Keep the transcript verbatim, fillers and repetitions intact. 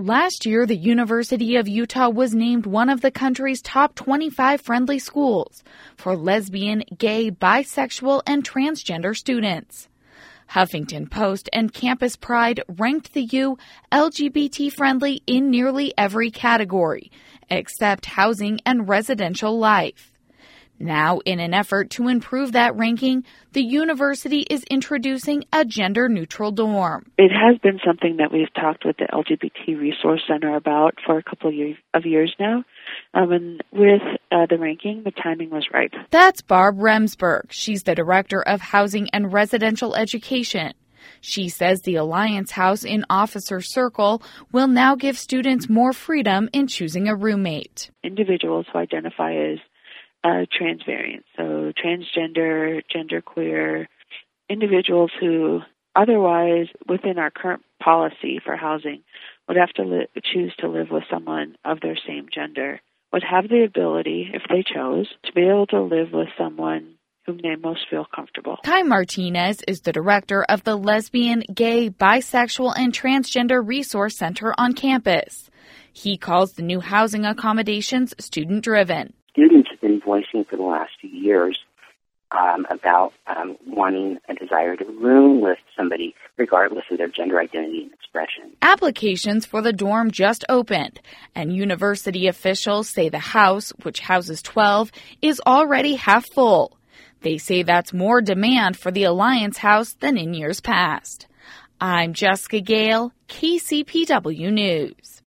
Last year, the University of Utah was named one of the country's top twenty-five friendly schools for lesbian, gay, bisexual, and transgender students. Huffington Post and Campus Pride ranked the U L G B T-friendly in nearly every category, except housing and residential life. Now, in an effort to improve that ranking, the university is introducing a gender-neutral dorm. It has been something that we've talked with the L G B T Resource Center about for a couple of years, of years now. Um, and with uh, the ranking, the timing was right. That's Barb Remsburg. She's the Director of Housing and Residential Education. She says the Alliance House in Officer Circle will now give students more freedom in choosing a roommate. Individuals who identify as Uh, transvariant, so transgender, genderqueer, individuals who otherwise, within our current policy for housing, would have to li- choose to live with someone of their same gender, would have the ability, if they chose, to be able to live with someone whom they most feel comfortable. Kai Martinez is the director of the Lesbian, Gay, Bisexual, and Transgender Resource Center on campus. He calls the new housing accommodations student-driven. Students have been voicing for the last few years um, about um, wanting a desire to room with somebody regardless of their gender identity and expression. Applications for the dorm just opened, and university officials say the house, which houses twelve, is already half full. They say that's more demand for the Alliance House than in years past. I'm Jessica Gale, K C P W News.